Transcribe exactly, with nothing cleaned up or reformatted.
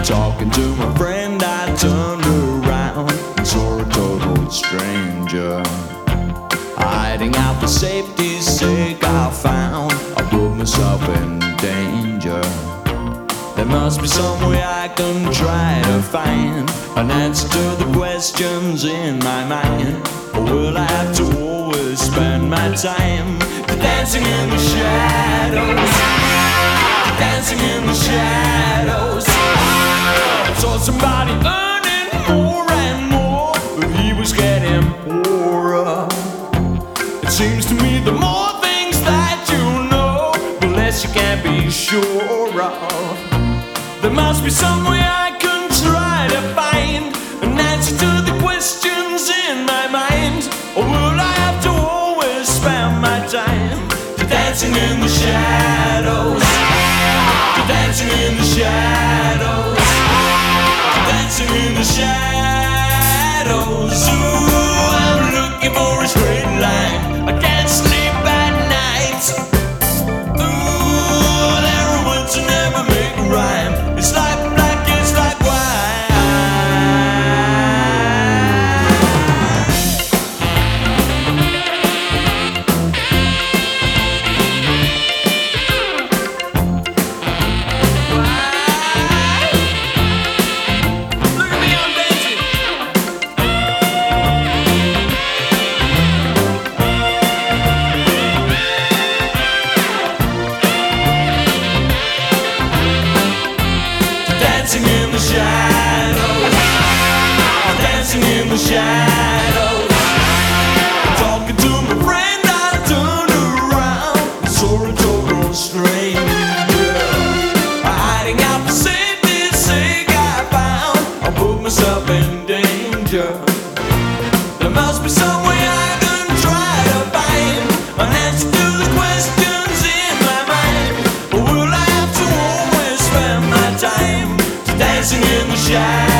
Talking to my friend, I turned around and saw a total stranger. Hiding out for safety's sake, I found I put myself in danger. There must be some way I can try to find an answer to the questions in my mind. Or will I have to always spend my time dancing in the shadows, dancing in the shadows? I saw somebody earning more and more, but he was getting poorer. It seems to me the more things that you know, the less you can be sure of. There must be some way I can try to find an answer to the questions in my mind. Or will I have to always spend my time dancing in the shadows, dancing in the shadows, dancing in the shadows? Ooh, I'm looking for a straight line. I can't sleep at night. Ooh, there are words that never make a rhyme. It's like black, it's like white. Look at me, I'm dancing. Dancing in the shadows, dancing in the shadows. Talking to my friend, I turned around and saw a total stranger. Hiding out for safety's sake, I found I put myself in danger. There must be some way I can try to find an answer to the questions in my mind. Or will I have to always spend my time dancing in the shadows,